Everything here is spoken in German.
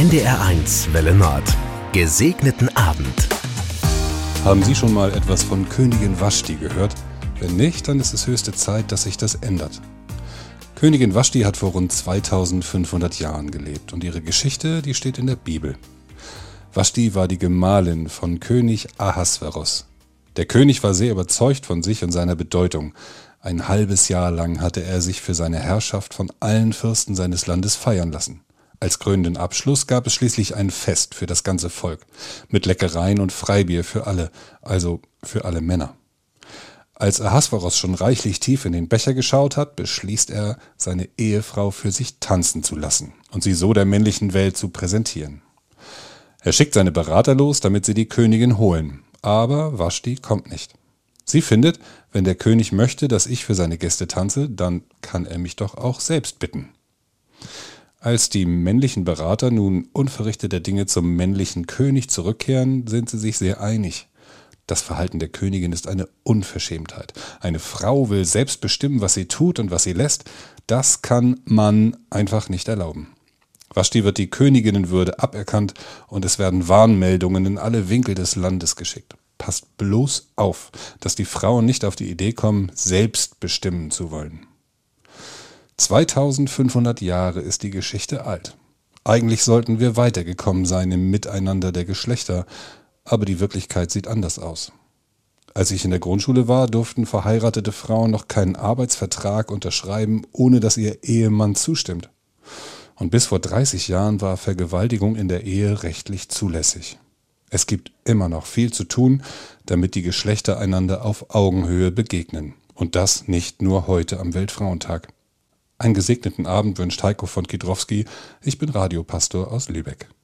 NDR1 Welle Nord. Gesegneten Abend. Haben Sie schon mal etwas von Königin Vashti gehört? Wenn nicht, dann ist es höchste Zeit, dass sich das ändert. Königin Vashti hat vor rund 2500 Jahren gelebt und ihre Geschichte, die steht in der Bibel. Vashti war die Gemahlin von König Ahasveros. Der König war sehr überzeugt von sich und seiner Bedeutung. Ein halbes Jahr lang hatte er sich für seine Herrschaft von allen Fürsten seines Landes feiern lassen. Als krönenden Abschluss gab es schließlich ein Fest für das ganze Volk, mit Leckereien und Freibier für alle, also für alle Männer. Als Ahasveros schon reichlich tief in den Becher geschaut hat, beschließt er, seine Ehefrau für sich tanzen zu lassen und sie so der männlichen Welt zu präsentieren. Er schickt seine Berater los, damit sie die Königin holen, aber Vashti kommt nicht. Sie findet, wenn der König möchte, dass ich für seine Gäste tanze, dann kann er mich doch auch selbst bitten. Als die männlichen Berater nun unverrichteter Dinge zum männlichen König zurückkehren, sind sie sich sehr einig. Das Verhalten der Königin ist eine Unverschämtheit. Eine Frau will selbst bestimmen, was sie tut und was sie lässt. Das kann man einfach nicht erlauben. Vashti wird die Königinnenwürde aberkannt und es werden Warnmeldungen in alle Winkel des Landes geschickt. Passt bloß auf, dass die Frauen nicht auf die Idee kommen, selbst bestimmen zu wollen. 2500 Jahre ist die Geschichte alt. Eigentlich sollten wir weitergekommen sein im Miteinander der Geschlechter, aber die Wirklichkeit sieht anders aus. Als ich in der Grundschule war, durften verheiratete Frauen noch keinen Arbeitsvertrag unterschreiben, ohne dass ihr Ehemann zustimmt. Und bis vor 30 Jahren war Vergewaltigung in der Ehe rechtlich zulässig. Es gibt immer noch viel zu tun, damit die Geschlechter einander auf Augenhöhe begegnen. Und das nicht nur heute am Weltfrauentag. Einen gesegneten Abend wünscht Heiko von Kiedrowski. Ich bin Radiopastor aus Lübeck.